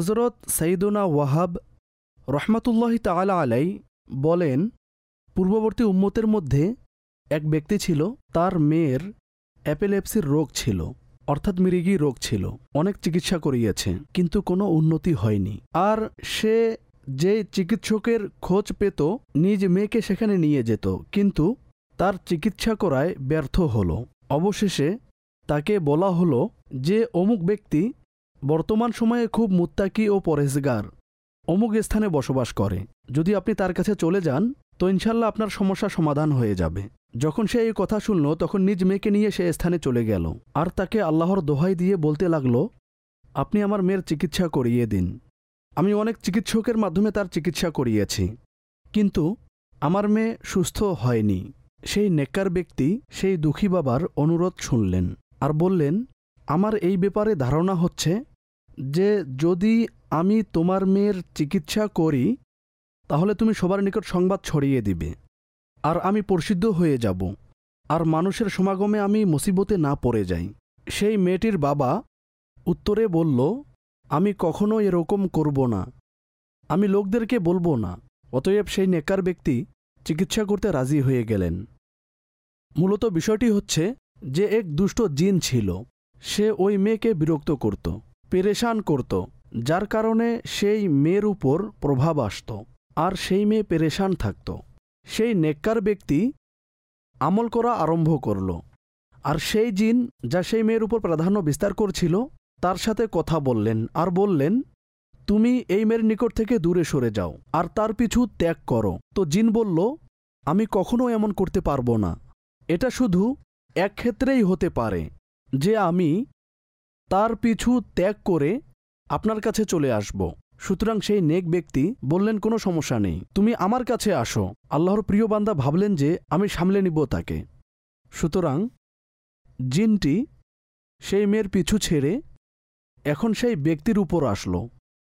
হজরত সৈয়দুনা ওয়াহাব রহমাতুল্লাহি তাআলা আলাই বলেন, পূর্ববর্তী উম্মতের মধ্যে এক ব্যক্তি ছিল, তার মেয়ের অ্যাপেলেপসির রোগ ছিল, অর্থাৎ মৃগী রোগ ছিল। অনেক চিকিৎসা করিয়েছে, কিন্তু কোনো উন্নতি হয়নি। আর সে যে চিকিৎসকের খোঁজ পেত, নিজ মেয়েকে সেখানে নিয়ে যেত, কিন্তু তার চিকিৎসা করায় ব্যর্থ হল। অবশেষে তাকে বলা হলো যে অমুক ব্যক্তি বর্তমান সময়ে খুব মুত্তাকি ও পরহেজগার, অমুক স্থানে বসবাস করে। যদি আপনি তার কাছে চলে যান তো ইনশাল্লাহ আপনার সমস্যা সমাধান হয়ে যাবে। যখন সে এই কথা শুনল তখন নিজ মেয়েকে নিয়ে সে স্থানে চলে গেল আর তাকে আল্লাহর দোহাই দিয়ে বলতে লাগলো, আপনি আমার মেয়ের চিকিৎসা করিয়ে দিন। আমি অনেক চিকিৎসকের মাধ্যমে তার চিকিৎসা করিয়েছি, কিন্তু আমার মেয়ে সুস্থ হয়নি। সেই নেককার ব্যক্তি সেই দুঃখী বাবার অনুরোধ শুনলেন আর বললেন, আমার এই ব্যাপারে ধারণা হচ্ছে যে যদি আমি তোমার মেয়ের চিকিৎসা করি তাহলে তুমি সবার নিকট সংবাদ ছড়িয়ে দিবে আর আমি প্রসিদ্ধ হয়ে যাব আর মানুষের সমাগমে আমি মুসিবতে না পড়ে যাই। সেই মেয়েটির বাবা উত্তরে বলল, আমি কখনো এরকম করব না, আমি লোকদেরকে বলবো না। অতএব সেই নেককার ব্যক্তি চিকিৎসা করতে রাজি হয়ে গেলেন। মূলত বিষয়টি হচ্ছে যে এক দুষ্ট জিন ছিল, সে ওই মেয়েকে বিরক্ত করত, পেরেশান করত, যার কারণে সেই মেয়ের উপর প্রভাব আসত আর সেই মেয়ে পেরেশান থাকত। সেই নেককার ব্যক্তি আমল করা আরম্ভ করল আর সেই জিন যা সেই মেয়ের উপর প্রাধান্য বিস্তার করছিল তার সাথে কথা বললেন আর বললেন, তুমি এই মেয়ের নিকট থেকে দূরে সরে যাও আর তার পিছু ত্যাগ করো। তো জিন বলল, আমি কখনো এমন করতে পারবো না। এটা শুধু এক ক্ষেত্রেই হতে পারে যে আমি তার পিছু ত্যাগ করে আপনার কাছে চলে আসব। সুতরাং সেই নেক ব্যক্তি বললেন, কোনো সমস্যা নেই, তুমি আমার কাছে আসো। আল্লাহর প্রিয় বান্দা ভাবলেন যে আমি সামলে নিব তাকে। সুতরাং জিনটি সেই মেয়ের পিছু ছেড়ে এখন সেই ব্যক্তির উপর আসলো।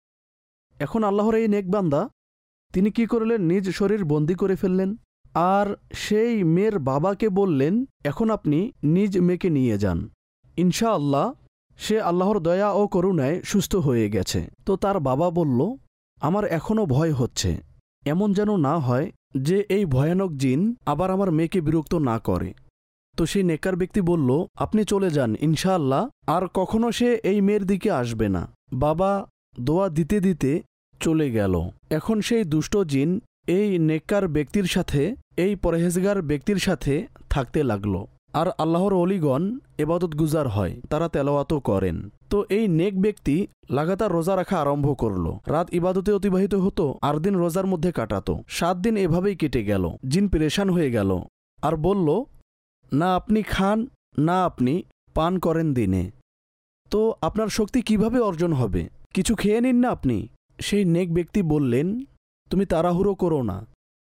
এখন আল্লাহর এই নেক বান্দা তিনি কি করলেন, নিজ শরীর বন্দী করে ফেললেন আর সেই মেয়ের বাবাকে বললেন, এখন আপনি নিজ মেয়েকে নিয়ে যান, ইনশাআল্লাহ সে আল্লাহর দয়া ও করুণায় সুস্থ হয়ে গেছে। তো তার বাবা বলল, আমার এখনও ভয় হচ্ছে, এমন যেন না হয় যে এই ভয়ানক জিন আবার আমার মেয়েকে বিরক্ত না করে। তো সেই নেককার ব্যক্তি বলল, আপনি চলে যান, ইনশাআল্লাহ আর কখনো সে এই মেয়ের দিকে আসবে না। বাবা দোয়া দিতে দিতে চলে গেল। এখন সেই দুষ্ট জিন এই নেককার ব্যক্তির সাথে, এই পরহেজগার ব্যক্তির সাথে থাকতে লাগলো আর আল্লাহর ওলিগণ ইবাদত গুজার হয়, তারা তেলাওয়াতও করেন। তো এই নেক ব্যক্তি লাগাতার রোজা রাখা আরম্ভ করলো, রাত ইবাদতে অতিবাহিত হতো আর দিন রোজার মধ্যে কাটাতো। 7 দিন এভাবেই কেটে গেল। জিন পেরেশান হয়ে গেল আর বলল, না আপনি খান, না আপনি পান করেন দিনে, তো আপনার শক্তি কিভাবে অর্জন হবে? কিছু খেয়ে নিন না আপনি। সেই নেক ব্যক্তি বললেন, তুমি তাড়াহুড়ো করো না,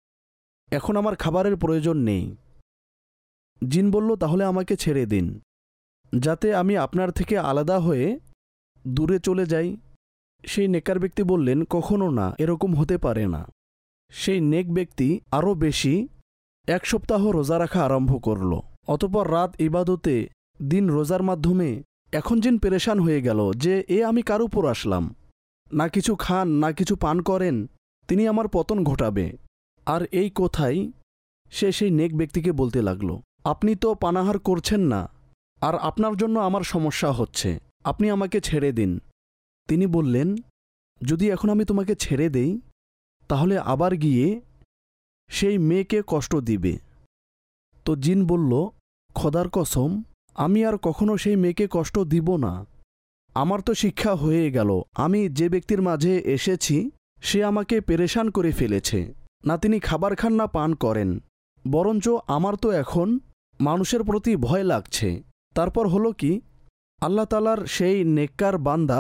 এখন আমার খাবারের প্রয়োজন নেই। জিন বলল, তাহলে আমাকে ছেড়ে দিন, যাতে আমি আপনার থেকে আলাদা হয়ে দূরে চলে যাই। সেই নেককার ব্যক্তি বললেন, কখনো না, এরকম হতে পারে না। সেই নেক ব্যক্তি আরও বেশি 1 সপ্তাহ রোজা রাখা আরম্ভ করল। অতঃপর রাত ইবাদতে, দিন রোজার মাধ্যমে এখন জিন পেরেশান হয়ে গেল যে আমি কার উপর আসলাম, না কিছু খান না কিছু পান করেন, তিনি আমার পতন ঘটাবে। আর এই কথাই সে সেই নেক ব্যক্তিকে বলতে লাগল, আপনি তো পানাহার করছেন না আর আপনার জন্য আমার সমস্যা হচ্ছে, আপনি আমাকে ছেড়ে দিন। তিনি বললেন, যদি এখন আমি তোমাকে ছেড়ে দেই তাহলে আবার গিয়ে সেই মেয়েকে কষ্ট দিবে। তো জিন বলল, খোদার কসম, আমি আর কখনো সেই মেয়েকে কষ্ট দিব না। আমার তো শিক্ষা হয়ে গেল, আমি যে ব্যক্তির মাঝে এসেছি সে আমাকে পেরেশান করে ফেলেছে। না তিনি খাবার খান না পান করেন, বরঞ্চ আমার তো এখন মানুষের প্রতি ভয় লাগছে। তারপর হলো কি, আল্লাহ তাআলার সেই নেককার বান্দা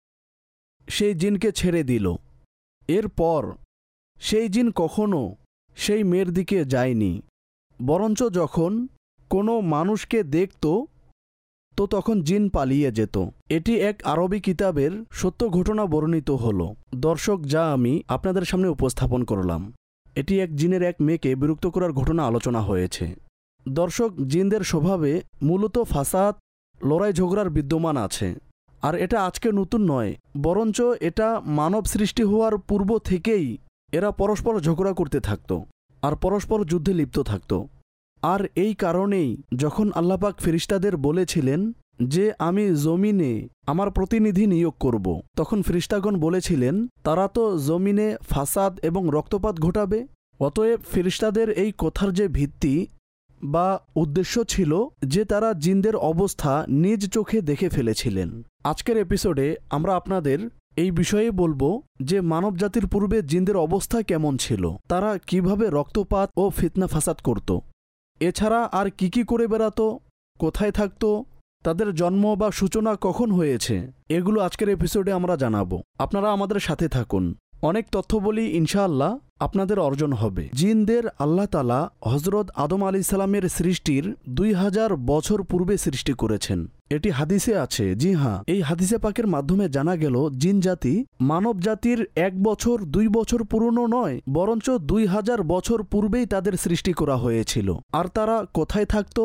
সেই জিনকে ছেড়ে দিল। এরপর সেই জিন কখনো সেই মেয়ের দিকে যায়নি, বরঞ্চ যখন কোনো মানুষকে দেখত তো তখন জিন পালিয়ে যেত। এটি এক আরবি কিতাবের সত্য ঘটনা বর্ণিত হল। দর্শক, যা আমি আপনাদের সামনে উপস্থাপন করলাম, এটি এক জিনের এক মেয়েকে বিরক্ত করার ঘটনা আলোচনা হয়েছে। দর্শক, জিনদের স্বভাবে মূলত ফাসাদ, লড়াই ঝগড়ার বিদ্যমান আছে আর এটা আজকে নতুন নয়, বরঞ্চ এটা মানব সৃষ্টি হওয়ার পূর্ব থেকেই এরা পরস্পর ঝগড়া করতে থাকত আর পরস্পর যুদ্ধে লিপ্ত থাকত। আর এই কারণেই যখন আল্লাহ পাক ফেরেশতাদের বলেছিলেন যে আমি জমিনে আমার প্রতিনিধি নিয়োগ করব, তখন ফেরেশতাগণ বলেছিলেন তারা তো জমিনে ফাসাদ এবং রক্তপাত ঘটাবে। অতএব ফেরেশতাদের এই কথার যে ভিত্তি বা উদ্দেশ্য ছিল যে তারা জিনদের অবস্থা নিজ চোখে দেখে ফেলেছিলেন। আজকের এপিসোডে আমরা আপনাদের এই বিষয়ে বলবো যে মানব জাতির পূর্বে জিনদের অবস্থা কেমন ছিল, তারা কিভাবে রক্তপাত ও ফিতনা ফাসাদ করত, এছাড়া আর কি করে বেড়াতো, কোথায় থাকতো, তাদের জন্ম বা সূচনা কখন হয়েছে, এগুলো আজকের এপিসোডে আমরা জানাবো। আপনারা আমাদের সাথে থাকুন। অনেক তথ্য বলি, ইনশাআল্লাহ আপনাদের অর্জন হবে। জিনদের আল্লাহ তাআলা হযরত আদম আলাইহিস সালামের সৃষ্টির 2000 বছর পূর্বে সৃষ্টি করেছেন। এটি হাদিসে আছে। জি হ্যাঁ, এই হাদিসে পাকের মাধ্যমে জানা গেল জিন জাতি মানব জাতির 1 বছর 2 বছর পুরনো নয়, বরঞ্চ 2000 বছর পূর্বেই তাদের সৃষ্টি করা হয়েছিল। আর তারা কোথায় থাকত,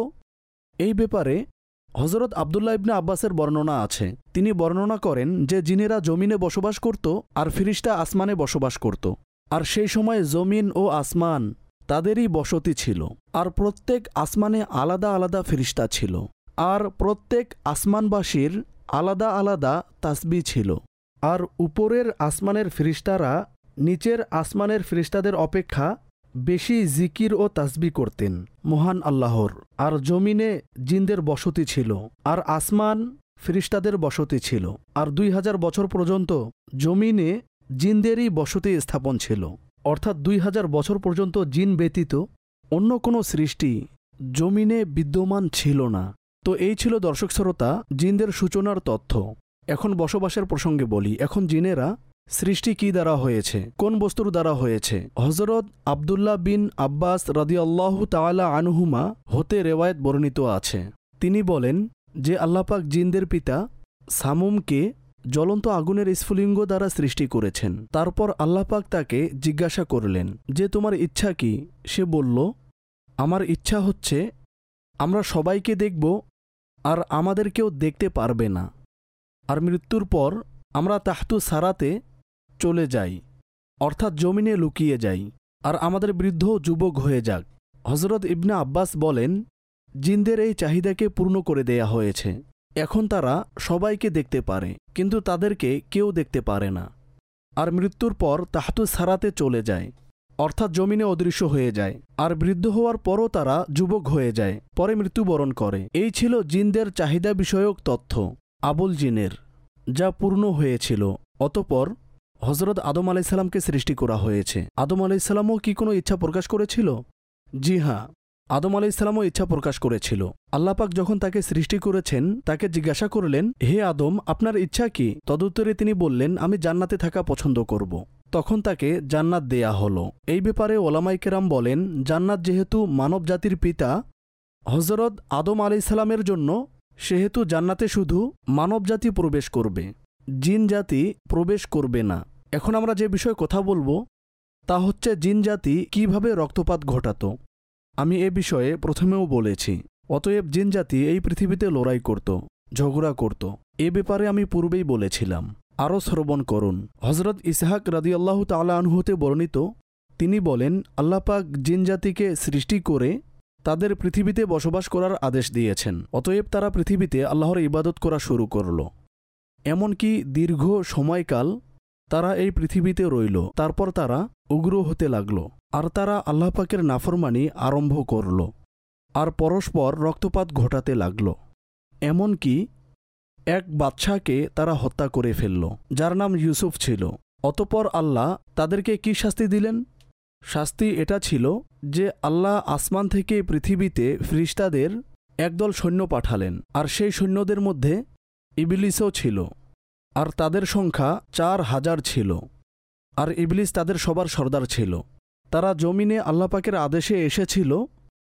এই ব্যাপারে হযরত আব্দুল্লাহ ইবনে আব্বাসের বর্ণনা আছে। তিনি বর্ণনা করেন যে জিনেরা জমিনে বসবাস করত আর ফিরিস্তা আসমানে বসবাস করত। আর সেই সময় জমিন ও আসমান তাদেরই বসতি ছিল। আর প্রত্যেক আসমানে আলাদা আলাদা ফিরিস্তা ছিল। আর প্রত্যেক আসমানবাসীর আলাদা আলাদা তাসবিহ ছিল। আর উপরের আসমানের ফিরিস্তারা নিচের আসমানের ফিরিস্তাদের অপেক্ষা বেশি জিকির ও তাসবিহ করতেন মহান আল্লাহর। আর জমিনে জিনদের বসতি ছিল আর আসমান ফিরিস্তাদের বসতি ছিল। আর 2000 বছর পর্যন্ত জমিনে জিনদেরই বসতি স্থাপন ছিল। অর্থাৎ 2000 বছর পর্যন্ত জিন ব্যতীত অন্য কোনো সৃষ্টি জমিনে বিদ্যমান ছিল না। তো এই ছিল দর্শক শ্রোতা জিনদের সূচনার তথ্য। এখন বসবাসের প্রসঙ্গে বলি। এখন জিনেরা সৃষ্টি কি দ্বারা হয়েছে, কোন বস্তুর দ্বারা হয়েছে? হযরত আব্দুল্লাহ বিন আব্বাস রাদিয়াল্লাহু তাআলা আনহুমা হতে রেওয়ায়েত বর্ণিত আছে। তিনি বলেন যে আল্লাহ পাক জিনদের পিতা সামুমকে জ্বলন্ত আগুনের স্ফুলিঙ্গ দ্বারা সৃষ্টি করেছেন। তারপর আল্লাহ পাক তাকে জিজ্ঞাসা করলেন যে তোমার ইচ্ছা কি? সে বলল, আমার ইচ্ছা হচ্ছে আমরা সবাইকে দেখব আর আমাদের কেউ দেখতে পারবে না, আর মৃত্যুর পর আমরা তাহতু সারাতে চলে যাই, অর্থাৎ জমিনে লুকিয়ে যাই, আর আমাদের বৃদ্ধ যুবক হয়ে যাক। হযরত ইবনে আব্বাস বলেন জিনদের এই চাহিদাকে পূর্ণ করে দেয়া হয়েছে। এখন তারা সবাইকে দেখতে পারে, কিন্তু তাদেরকে কেউ দেখতে পারে না। আর মৃত্যুর পর তাহতু সারাতে চলে যায়, অর্থাৎ জমিনে অদৃশ্য হয়ে যায়। আর বৃদ্ধ হওয়ার পরও তারা যুবক হয়ে যায়, পরে মৃত্যুবরণ করে। এই ছিল জিনদের চাহিদা বিষয়ক তথ্য আবুল জিনের, যা পূর্ণ হয়েছিল। অতঃপর হযরত আদম আলাইহিস সালামকে সৃষ্টি করা হয়েছে। আদম আলাইহিস সালামও কি কোনো ইচ্ছা প্রকাশ করেছিল? জি হ্যাঁ, আদম আলাইহিস সালামও ইচ্ছা প্রকাশ করেছিল। আল্লাহ পাক যখন তাকে সৃষ্টি করেছেন তাকে জিজ্ঞাসা করলেন, হে আদম, আপনার ইচ্ছা কি? তদুত্তরে তিনি বললেন, আমি জান্নাতে থাকা পছন্দ করব। তখন তাকে জান্নাত দেয়া হলো। এই ব্যাপারে ওলামায়ে কেরাম বলেন, জান্নাত যেহেতু মানব জাতির পিতা হযরত আদম আলাইহিস সালামের জন্য, সেহেতু জান্নাতে শুধু মানব জাতি প্রবেশ করবে, জিন জাতি প্রবেশ করবে না। এখন আমরা যে বিষয়ে কথা বলবো তা হচ্ছে জিন জাতি কীভাবে রক্তপাত ঘটাত। আমি এ বিষয়ে প্রথমেও বলেছি। অতএব জিন জাতি এই পৃথিবীতে লড়াই করত, ঝগড়া করত। এ ব্যাপারে আমি পূর্বেই বলেছিলাম, আরও শ্রবণ করুন। হযরত ইসহাক রাদিয়াল্লাহু তাআলা আনহু হতে বর্ণিত, তিনি বলেন, আল্লাহ পাক জিন জাতিকে সৃষ্টি করে তাদের পৃথিবীতে বসবাস করার আদেশ দিয়েছেন। অতএব তারা পৃথিবীতে আল্লাহর ইবাদত করা শুরু করল। এমনকি দীর্ঘ সময়কাল তারা এই পৃথিবীতে রইল। তারপর তারা উগ্র হতে লাগল, আর তারা আল্লাহ পাকের নাফরমানি আরম্ভ করল, আর পরস্পর রক্তপাত ঘটাতে লাগল। এমনকি এক বাদশাকে তারা হত্যা করে ফেলল, যার নাম ইউসুফ ছিল। অতঃপর আল্লাহ তাদেরকে কি শাস্তি দিলেন? শাস্তি এটা ছিল যে আল্লাহ আসমান থেকে পৃথিবীতে ফেরেশতাদের একদল সৈন্য পাঠালেন, আর সেই সৈন্যদের মধ্যে ইবলিসও ছিল। আর তাদের সংখ্যা 4000 ছিল। আর ইবলিস তাদের সবার সর্দার ছিল। তারা জমিনে আল্লাহ পাকের আদেশে এসেছিল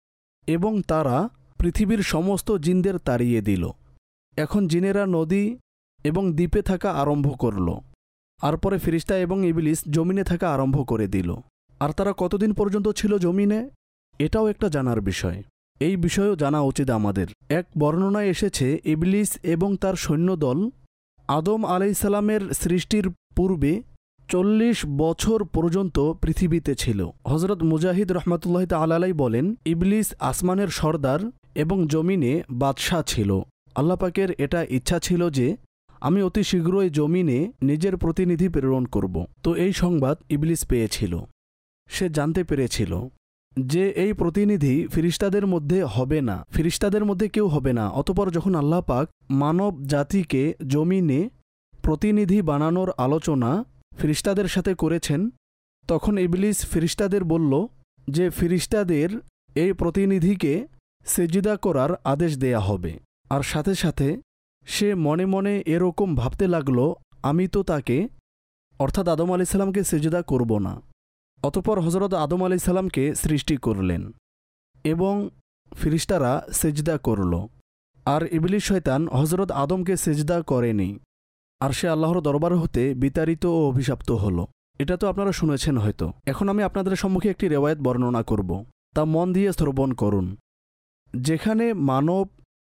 এবং তারা পৃথিবীর সমস্ত জিনদের তাড়িয়ে দিল। এখন জিনেরা নদী এবং দ্বীপে থাকা আরম্ভ করল, আর পরে ফেরেশতা এবং ইবলিস জমিনে থাকা আরম্ভ করে দিল। আর তারা কতদিন পর্যন্ত ছিল জমিনে, এটাও একটা জানার বিষয়। এই বিষয়েও জানা উচিত আমাদের। এক বর্ণনায় এসেছে ইবলিস এবং তার সৈন্যদল আদম আলাইসাল্লামের সৃষ্টির পূর্বে 40 বছর পর্যন্ত পৃথিবীতে ছিল। হজরত মুজাহিদ রহমাতুল্লাহ তাআলা বলেন, ইবলিস আসমানের সর্দার এবং জমিনে বাদশাহ ছিল। আল্লাহ পাকের এটা ইচ্ছা ছিল যে আমি অতি শীঘ্রই জমিনে নিজের প্রতিনিধি প্রেরণ করব। তো এই সংবাদ ইবলিস পেয়েছিল। সে জানতে পেরেছিল যে এই প্রতিনিধি ফিরিস্তাদের মধ্যে হবে না, ফিরিস্তাদের মধ্যে কেউ হবে না। অতঃপর যখন আল্লাহ পাক মানব জাতিকে জমিনে প্রতিনিধি বানানোর আলোচনা ফিরিস্তাদের সাথে করেছেন, তখন ইবলিস ফিরিস্তাদের বলল যে ফিরিস্তাদের এই প্রতিনিধিকে সেজদা করার আদেশ দেয়া হবে। আর সাথে সাথে সে মনে মনে এরকম ভাবতে লাগল, আমি তো তাকে অর্থাৎ আদম আলাইসাল্লামকে সেজদা করব না। অতঃপর হজরত আদম আলাইসাল্লামকে সৃষ্টি করলেন এবং ফিরিস্তারা সেজদা করল। আর ইবলিস শয়তান হজরত আদমকে সেজদা করেনি, আর সে আল্লাহর দরবার হতে বিতাড়িত ও অভিশপ্ত হল। এটা তো আপনারা শুনেছেন হয়তো। এখন আমি আপনাদের সম্মুখে একটি রেওয়ায়েত বর্ণনা করব, তা মন দিয়ে শ্রবণ করুন, যেখানে মানব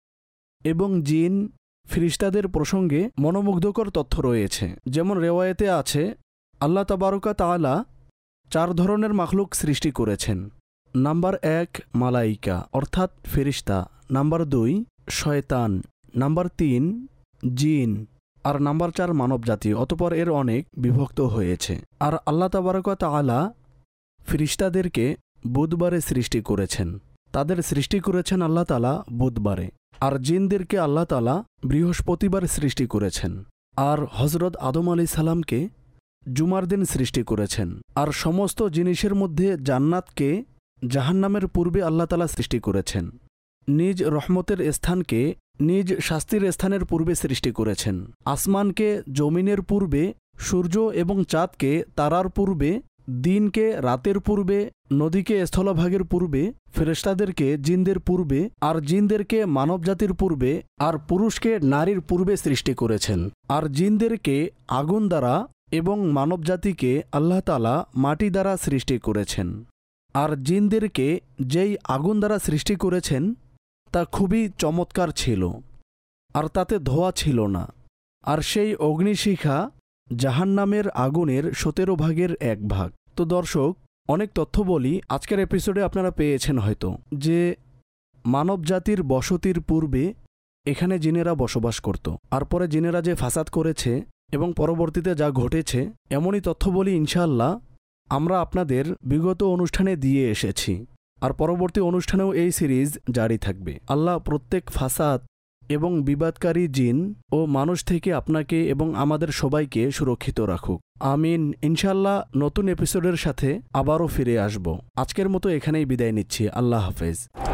এবং জিন ফিরিস্তাদের প্রসঙ্গে মনোমুগ্ধকর তথ্য রয়েছে। যেমন রেওয়ায়েতে আছে, আল্লাহ তাবারকা তাআলা 4 ধরনের মাখলুক সৃষ্টি করেছেন। নাম্বার 1 মালাইকা অর্থাৎ ফেরিস্তা, নাম্বার 2 শয়তান, নাম্বার 3 জিন, আর নাম্বার 4 মানবজাতি। অতঃপর এর অনেক বিভক্ত হয়েছে। আর আল্লাহ তাবারকা তাআলা ফিরিস্তাদেরকে বুধবারে সৃষ্টি করেছেন। তাদের সৃষ্টি করেছেন আল্লাহ তাআলা বুধবারে। আর জিনদেরকে আল্লাহ তাআলা বৃহস্পতিবার সৃষ্টি করেছেন। আর হজরত আদম আলাইসাল্লামকে জুমার দিন সৃষ্টি করেছেন। আর সমস্ত জিনিসের মধ্যে জান্নাতকে জাহান্নামের পূর্বে আল্লাহ তাআলা সৃষ্টি করেছেন। নিজ রহমতের স্থানকে নিজ শাস্তির স্থানের পূর্বে সৃষ্টি করেছেন। আসমানকে জমিনের পূর্বে, সূর্য এবং চাঁদকে তারার পূর্বে, দিনকে রাতের পূর্বে, নদীকে স্থলভাগের পূর্বে, ফেরেশতাদেরকে জিনদের পূর্বে, আর জিনদেরকে মানবজাতির পূর্বে, আর পুরুষকে নারীর পূর্বে সৃষ্টি করেছেন। আর জিনদেরকে আগুন দ্বারা এবং মানবজাতিকে আল্লাহ তাআলা মাটি দ্বারা সৃষ্টি করেছেন। আর জিনদেরকে যেই আগুন দ্বারা সৃষ্টি করেছেন তা খুবই চমৎকার ছিল, আর তাতে ধোঁয়া ছিল না। আর সেই অগ্নিশিখা জাহান্নামের আগুনের 17 ভাগের 1 ভাগ। তো দর্শক, অনেক তথ্য বলি আজকের এপিসোডে আপনারা পেয়েছেন হয়তো, যে মানবজাতির বসতির পূর্বে এখানে জিনেরা বসবাস করত। আর পরে জিনেরা যে ফাসাদ করেছে এবং পরবর্তীতে যা ঘটেছে, এমনই তথ্য বলি ইনশাআল্লাহ আমরা আপনাদের বিগত অনুষ্ঠানে দিয়ে এসেছি। আর পরবর্তী অনুষ্ঠানেও এই সিরিজ জারি থাকবে। আল্লাহ প্রত্যেক ফাসাদ এবং বিবাদকারী জিন ও মানুষ থেকে আপনাকে এবং আমাদের সবাইকে সুরক্ষিত রাখুক। আমিন। ইনশাআল্লাহ নতুন এপিসোডের সাথে আবারও ফিরে আসব। আজকের মতো এখানেই বিদায় নিচ্ছি। আল্লাহ হাফেজ।